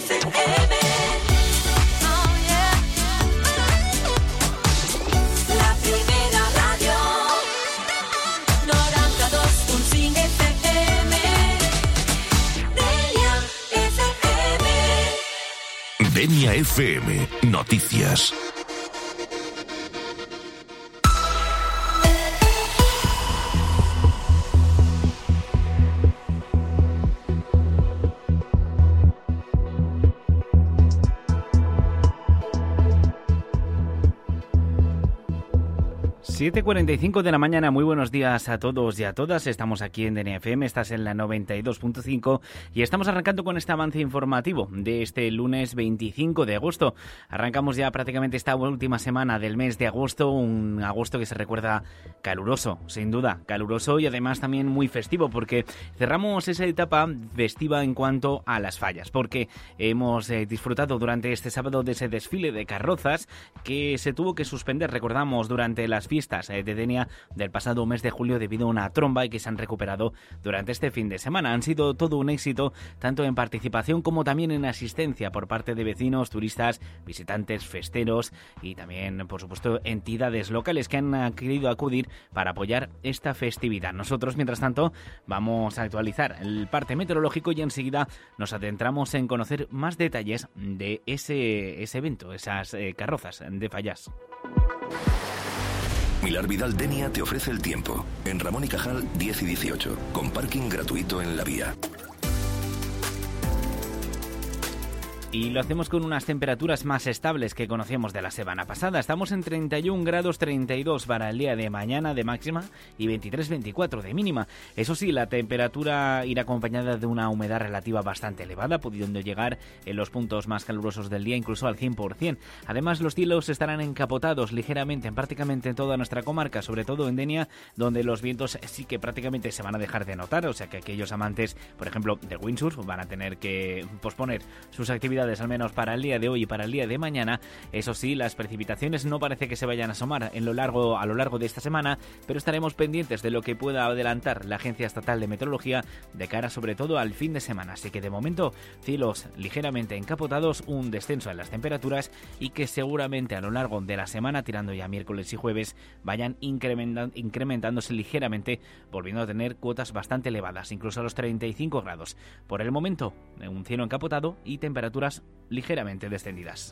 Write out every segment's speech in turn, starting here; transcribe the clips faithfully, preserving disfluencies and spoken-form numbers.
F M. La primera radio. noranta-dos punt cinc F M. Denia F M. Denia F M. Noticias. siete cuarenta y cinco de la mañana, muy buenos días a todos y a todas. Estamos aquí en Denia F M, estás en la noventa y dos punto cinco y estamos arrancando con este avance informativo de este lunes veinticinco de agosto. Arrancamos ya prácticamente esta última semana del mes de agosto, un agosto que se recuerda caluroso, sin duda, caluroso y además también muy festivo, porque cerramos esa etapa festiva en cuanto a las fallas, porque hemos eh, disfrutado durante este sábado de ese desfile de carrozas que se tuvo que suspender, recordamos, durante las fiestas de Denia del pasado mes de julio debido a una tromba y que se han recuperado durante este fin de semana. Han sido todo un éxito, tanto en participación como también en asistencia por parte de vecinos, turistas, visitantes, festeros y también, por supuesto, entidades locales que han querido acudir para apoyar esta festividad. Nosotros, mientras tanto, vamos a actualizar el parte meteorológico y enseguida nos adentramos en conocer más detalles de ese, ese evento, esas eh, carrozas de fallas. Milar Vidal Denia te ofrece el tiempo. En Ramón y Cajal diez y dieciocho, con parking gratuito en la vía. Y lo hacemos con unas temperaturas más estables que conocíamos de la semana pasada. Estamos en treinta y un grados treinta y dos para el día de mañana de máxima y veintitrés veinticuatro de mínima. Eso sí, la temperatura irá acompañada de una humedad relativa bastante elevada, pudiendo llegar en los puntos más calurosos del día incluso al cien por ciento. Además, los cielos estarán encapotados ligeramente en prácticamente toda nuestra comarca, sobre todo en Denia, donde los vientos sí que prácticamente se van a dejar de notar. O sea que aquellos amantes, por ejemplo, del windsurf van a tener que posponer sus actividades al menos para el día de hoy y para el día de mañana. Eso sí, las precipitaciones no parece que se vayan a asomar en lo largo, a lo largo de esta semana, pero estaremos pendientes de lo que pueda adelantar la Agencia Estatal de Meteorología de cara sobre todo al fin de semana. Así que de momento, cielos ligeramente encapotados, un descenso en las temperaturas y que seguramente a lo largo de la semana, tirando ya miércoles y jueves, vayan incrementan, incrementándose ligeramente, volviendo a tener cuotas bastante elevadas, incluso a los treinta y cinco grados. Por el momento, un cielo encapotado y temperaturas ligeramente descendidas.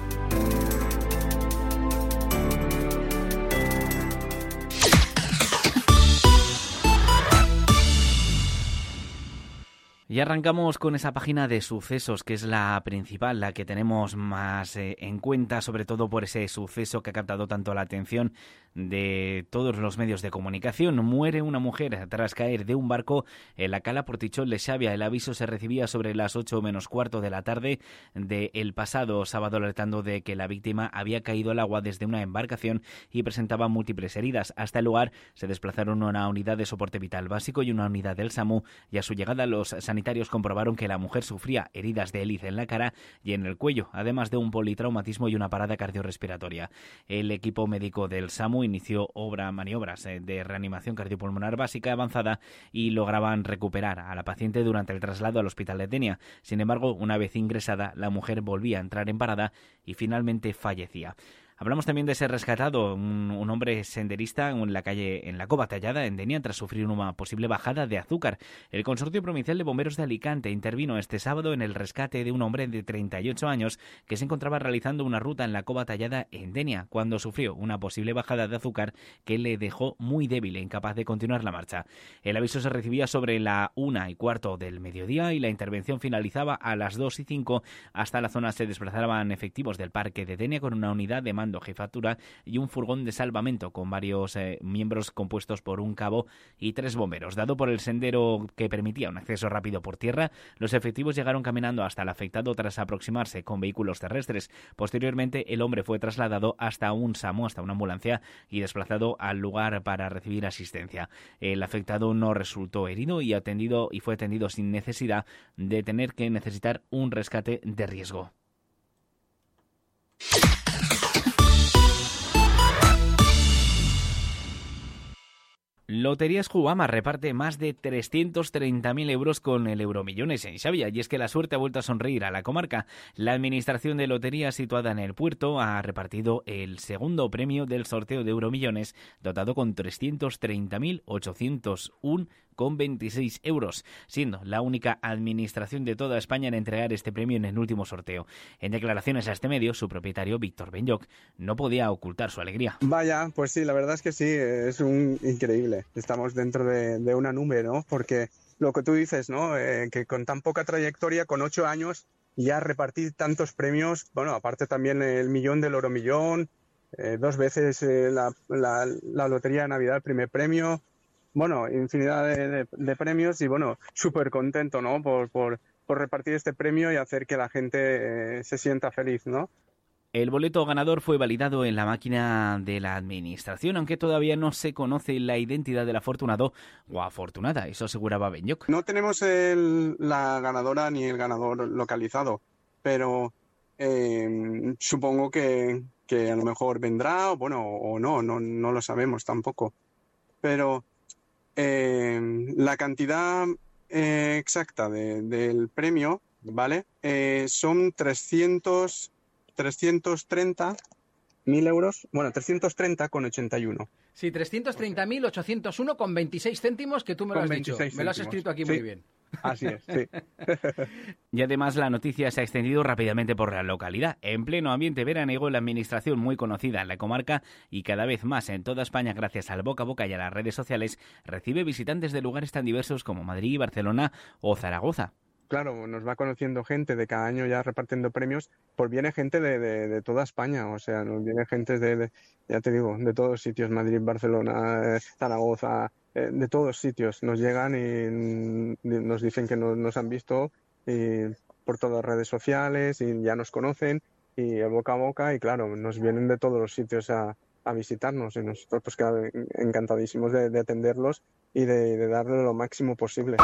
Y arrancamos con esa página de sucesos, que es la principal, la que tenemos más eh, en cuenta, sobre todo por ese suceso que ha captado tanto la atención de todos los medios de comunicación. Muere una mujer tras caer de un barco en la cala Portichol de Xavia. El aviso se recibía sobre las ocho menos cuarto de la tarde del pasado sábado, alertando de que la víctima había caído al agua desde una embarcación y presentaba múltiples heridas. Hasta el lugar se desplazaron una unidad de soporte vital básico y una unidad del SAMU, y a su llegada los sanitarios comprobaron que la mujer sufría heridas de hélice en la cara y en el cuello, además de un politraumatismo y una parada cardiorrespiratoria. El equipo médico del SAMU inició obra, maniobras de reanimación cardiopulmonar básica avanzada y lograban recuperar a la paciente durante el traslado al hospital de Denia. Sin embargo, una vez ingresada, la mujer volvía a entrar en parada y finalmente fallecía. Hablamos también de ese rescatado, un, un hombre senderista en la calle, en la Cova Tallada, en Denia, tras sufrir una posible bajada de azúcar. El Consorcio Provincial de Bomberos de Alicante intervino este sábado en el rescate de un hombre de treinta y ocho años que se encontraba realizando una ruta en la Cova Tallada en Denia, cuando sufrió una posible bajada de azúcar que le dejó muy débil e incapaz de continuar la marcha. El aviso se recibía sobre la una y cuarto del mediodía y la intervención finalizaba a las dos y cinco. Hasta la zona se desplazaban efectivos del Parque de Denia con una unidad de mando jefatura y un furgón de salvamento con varios eh, miembros compuestos por un cabo y tres bomberos. Dado por el sendero que permitía un acceso rápido por tierra, los efectivos llegaron caminando hasta el afectado tras aproximarse con vehículos terrestres. Posteriormente, el hombre fue trasladado hasta un SAMU, hasta una ambulancia, y desplazado al lugar para recibir asistencia. El afectado no resultó herido y atendido y fue atendido sin necesidad de tener que necesitar un rescate de riesgo. Loterías Jugama reparte más de trescientos treinta mil euros con el Euromillones en Xavia, y es que la suerte ha vuelto a sonreír a la comarca. La Administración de Loterías situada en el puerto ha repartido el segundo premio del sorteo de Euromillones, dotado con trescientos treinta mil ochocientos uno con veintiséis euros, siendo la única administración de toda España en entregar este premio en el último sorteo. En declaraciones a este medio, su propietario, Víctor Benyoc, no podía ocultar su alegría. Vaya, pues sí, la verdad es que sí, es un increíble. Estamos dentro de, de una nube, ¿no? Porque lo que tú dices, ¿no? Eh, que con tan poca trayectoria, con ocho años, ya repartir tantos premios, bueno, aparte también el millón del Euromillón, eh, dos veces eh, la, la, la Lotería de Navidad, el primer premio. Bueno, infinidad de, de, de premios y bueno, súper contento, ¿no? Por, por, por repartir este premio y hacer que la gente eh, se sienta feliz, ¿no? El boleto ganador fue validado en la máquina de la administración, aunque todavía no se conoce la identidad del afortunado o afortunada, eso aseguraba Benyoc. No tenemos el, la ganadora ni el ganador localizado, pero eh, supongo que, que a lo mejor vendrá, o bueno, o no, no, no lo sabemos tampoco. Pero Eh, la cantidad eh, exacta de, del premio, ¿vale? Eh, son trescientos, trescientos treinta mil euros, bueno, trescientos treinta con ochenta y uno. Sí, trescientos treinta mil ochocientos uno con veintiséis céntimos, que tú me lo has dicho. Me lo has escrito aquí sí. Muy bien. Así es, sí. Y además la noticia se ha extendido rápidamente por la localidad. En pleno ambiente veraniego, la administración, muy conocida en la comarca y cada vez más en toda España gracias al boca a boca y a las redes sociales, recibe visitantes de lugares tan diversos como Madrid, Barcelona o Zaragoza. Claro, nos va conociendo gente de cada año ya repartiendo premios, pues viene gente de, de, de toda España, o sea, nos viene gente de, de, ya te digo, de todos sitios, Madrid, Barcelona, Zaragoza, eh, de todos sitios. Nos llegan y nos dicen que nos, nos han visto y por todas las redes sociales y ya nos conocen y el boca a boca y claro, nos vienen de todos los sitios a, a visitarnos y nosotros pues claro, encantadísimos de, de atenderlos y de, de darle lo máximo posible.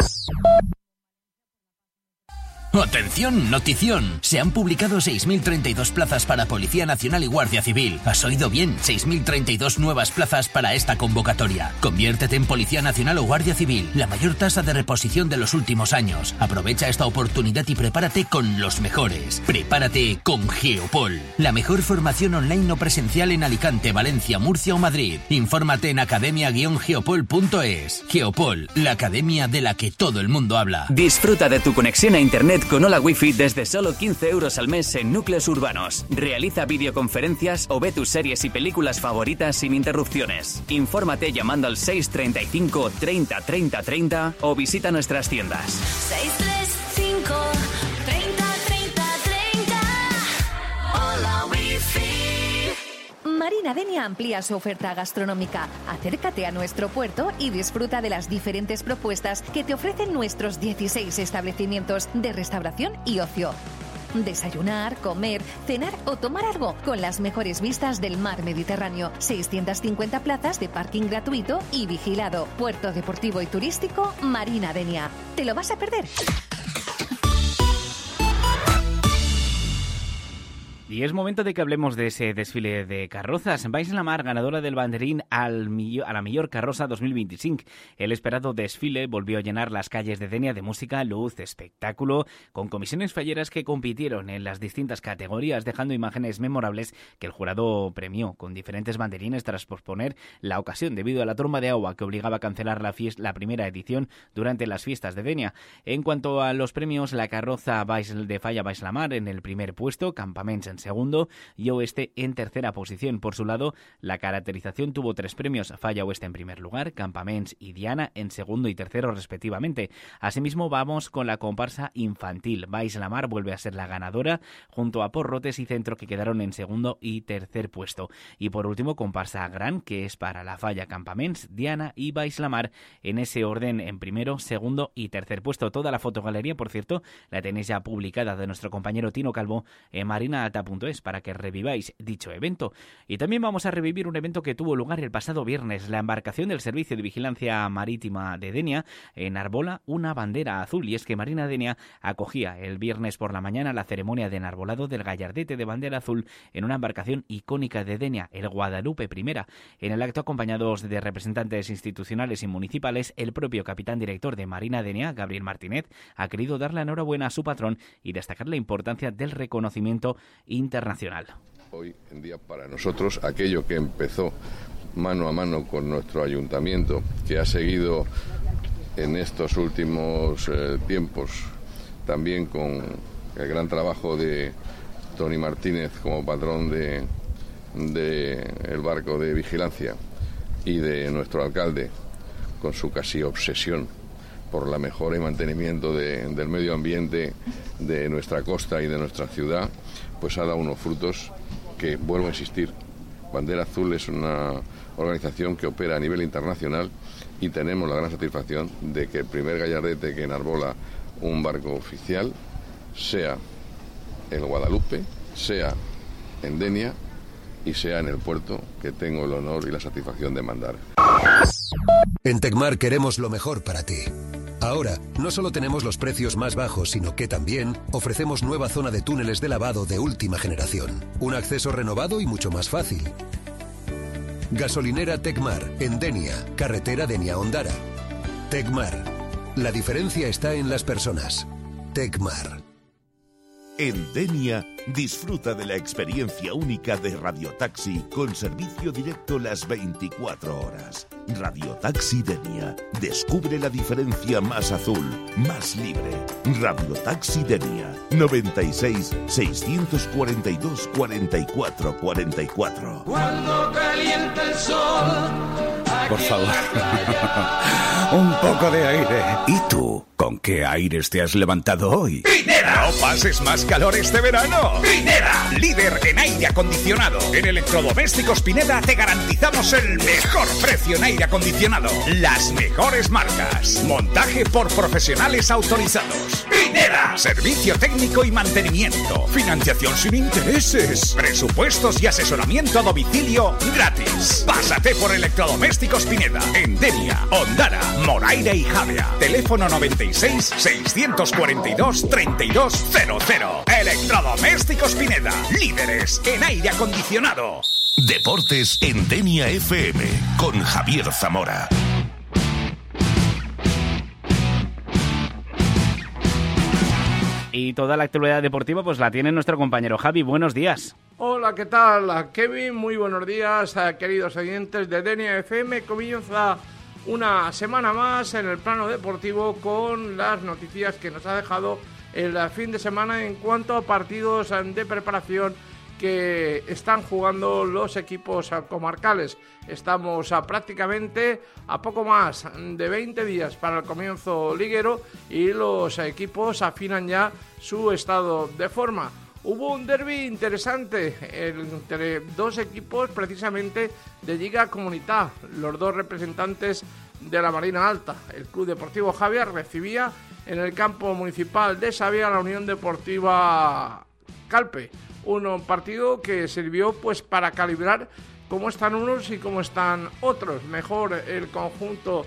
¡Atención, notición! Se han publicado seis mil treinta y dos plazas para Policía Nacional y Guardia Civil. ¿Has oído bien? seis mil treinta y dos nuevas plazas para esta convocatoria. Conviértete en Policía Nacional o Guardia Civil, la mayor tasa de reposición de los últimos años. Aprovecha esta oportunidad y prepárate con los mejores. Prepárate con Geopol, la mejor formación online no presencial en Alicante, Valencia, Murcia o Madrid. Infórmate en academia guion geopol punto es. Geopol, la academia de la que todo el mundo habla. Disfruta de tu conexión a internet con Hola Wi-Fi desde solo quince euros al mes en núcleos urbanos. Realiza videoconferencias o ve tus series y películas favoritas sin interrupciones. Infórmate llamando al seis treinta y cinco treinta treinta treinta o visita nuestras tiendas. seis tres cinco treinta treinta treinta. Hola Wi-Fi. Marina Denia amplía su oferta gastronómica. Acércate a nuestro puerto y disfruta de las diferentes propuestas que te ofrecen nuestros dieciséis establecimientos de restauración y ocio. Desayunar, comer, cenar o tomar algo con las mejores vistas del mar Mediterráneo. seiscientas cincuenta plazas de parking gratuito y vigilado. Puerto deportivo y turístico Marina Denia. ¿Te lo vas a perder? Y es momento de que hablemos de ese desfile de carrozas. Vais la Mar, ganadora del banderín al millo, a la Millor Carroza dos mil veinticinco. El esperado desfile volvió a llenar las calles de Denia de música, luz, espectáculo, con comisiones falleras que compitieron en las distintas categorías, dejando imágenes memorables que el jurado premió con diferentes banderines tras posponer la ocasión debido a la tromba de agua que obligaba a cancelar la, fiesta, la primera edición durante las fiestas de Denia. En cuanto a los premios, la carroza de Falla Baix la Mar en el primer puesto, Campaments en segundo y Oeste en tercera posición. Por su lado, la caracterización tuvo tres premios, Falla Oeste en primer lugar, Campaments y Diana en segundo y tercero respectivamente. Asimismo, vamos con la comparsa infantil. Baix la Mar vuelve a ser la ganadora, junto a Porrotes y Centro, que quedaron en segundo y tercer puesto. Y por último, comparsa gran, que es para la Falla, Campaments, Diana y Baix la Mar, en ese orden en primero, segundo y tercer puesto. Toda la fotogalería, por cierto, la tenéis ya publicada de nuestro compañero Tino Calvo en Marina Alta. punto es para que reviváis dicho evento. Y también vamos a revivir un evento que tuvo lugar el pasado viernes, la embarcación del Servicio de Vigilancia Marítima de Denia enarbola una bandera azul, y es que Marina Denia acogía el viernes por la mañana la ceremonia de enarbolado del gallardete de bandera azul en una embarcación icónica de Denia, el Guadalupe Primera. En el acto, acompañados de representantes institucionales y municipales, el propio capitán director de Marina Denia, Gabriel Martínez, ha querido dar la enhorabuena a su patrón y destacar la importancia del reconocimiento internacional. Hoy en día para nosotros aquello que empezó mano a mano con nuestro ayuntamiento, que ha seguido en estos últimos eh, tiempos también con el gran trabajo de Tony Martínez como patrón de, de el barco de vigilancia y de nuestro alcalde con su casi obsesión por la mejora y mantenimiento de, del medio ambiente de nuestra costa y de nuestra ciudad, pues ha dado unos frutos que, vuelvo a insistir, Bandera Azul es una organización que opera a nivel internacional y tenemos la gran satisfacción de que el primer gallardete que enarbola un barco oficial sea el Guadalupe, sea en Denia y sea en el puerto que tengo el honor y la satisfacción de mandar. En Tecmar queremos lo mejor para ti. Ahora, no solo tenemos los precios más bajos, sino que también ofrecemos nueva zona de túneles de lavado de última generación. Un acceso renovado y mucho más fácil. Gasolinera Tecmar, en Denia, carretera Denia-Ondara. Tecmar. La diferencia está en las personas. Tecmar. En Denia, disfruta de la experiencia única de Radiotaxi con servicio directo las veinticuatro horas. Radiotaxi Denia. Descubre la diferencia más azul, más libre. Radiotaxi Denia. noventa y seis, seiscientos cuarenta y dos, cuarenta y cuatro, cuarenta y cuatro. Cuando calienta el sol. Por favor. Un poco de aire. ¿Y tú? ¿Con qué aires te has levantado hoy? ¡Pineda! ¡No pases más calor este verano! ¡Pineda! Líder en aire acondicionado. En Electrodomésticos Pineda te garantizamos el mejor precio en aire acondicionado. Las mejores marcas. Montaje por profesionales autorizados. ¡Pineda! Servicio técnico y mantenimiento. Financiación sin intereses. Presupuestos y asesoramiento a domicilio gratis. Pásate por Electrodomésticos Pineda. En Denia, Ondara, Moraira y Javea. Teléfono noventa y seis, seiscientos cuarenta y dos, treinta y dos cero cero. Electrodomésticos Pineda. Líderes en aire acondicionado. Deportes en Denia F M con Javier Zamora. Y toda la actualidad deportiva pues la tiene nuestro compañero Javi. Buenos días. Hola, ¿qué tal, Kevin? Muy buenos días, queridos oyentes de Denia F M. Comienza una semana más en el plano deportivo con las noticias que nos ha dejado el fin de semana en cuanto a partidos de preparación que están jugando los equipos comarcales. Estamos a prácticamente a poco más de veinte días para el comienzo liguero y los equipos afinan ya su estado de forma. Hubo un derbi interesante entre dos equipos precisamente de Lliga Comunità, los dos representantes de la Marina Alta. El Club Deportivo Javea recibía en el campo municipal de Xàbia a la Unión Deportiva Calpe. Un partido que sirvió pues para calibrar cómo están unos y cómo están otros. Mejor el conjunto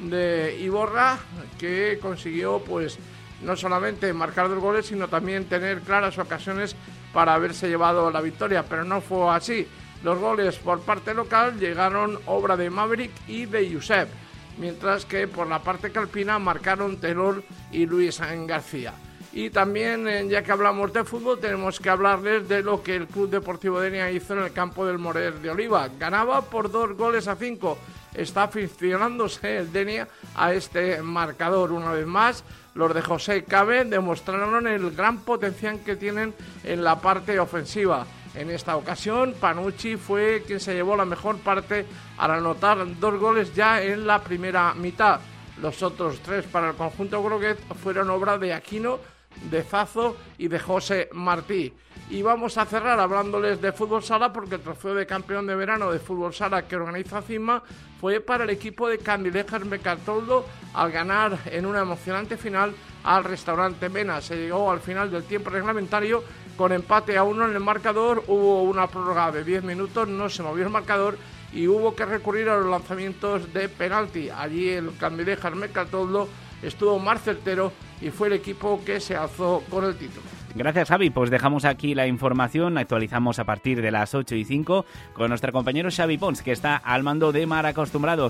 de Iborra, que consiguió pues no solamente marcar dos goles, sino también tener claras ocasiones para haberse llevado la victoria, pero no fue así. Los goles por parte local llegaron obra de Maverick y de Josep, mientras que por la parte calpina marcaron Tenor y Luis García. Y también, ya que hablamos de fútbol, tenemos que hablarles de lo que el Club Deportivo Denia hizo en el campo del Morer de Oliva. Ganaba por dos goles a cinco. Está aficionándose el Denia a este marcador. Una vez más, los de José Cabe demostraron el gran potencial que tienen en la parte ofensiva. En esta ocasión, Panucci fue quien se llevó la mejor parte al anotar dos goles ya en la primera mitad. Los otros tres para el conjunto groguet fueron obra de Aquino, de Zazo y de José Martí. Y vamos a cerrar hablándoles de fútbol sala, porque el trofeo de campeón de verano de fútbol sala que organiza CIMA fue para el equipo de Candilejas Mecatoldo al ganar en una emocionante final al Restaurante Mena. Se llegó al final del tiempo reglamentario con empate a uno en el marcador. Hubo una prórroga de diez minutos, no se movió el marcador y hubo que recurrir a los lanzamientos de penalti. Allí el Candilejas Mercatoldo estuvo más certero y fue el equipo que se alzó con el título. Gracias, Javi. Pues dejamos aquí la información. Actualizamos a partir de las ocho y cinco con nuestro compañero Xavi Pons, que está al mando de Mar Acostumbrados.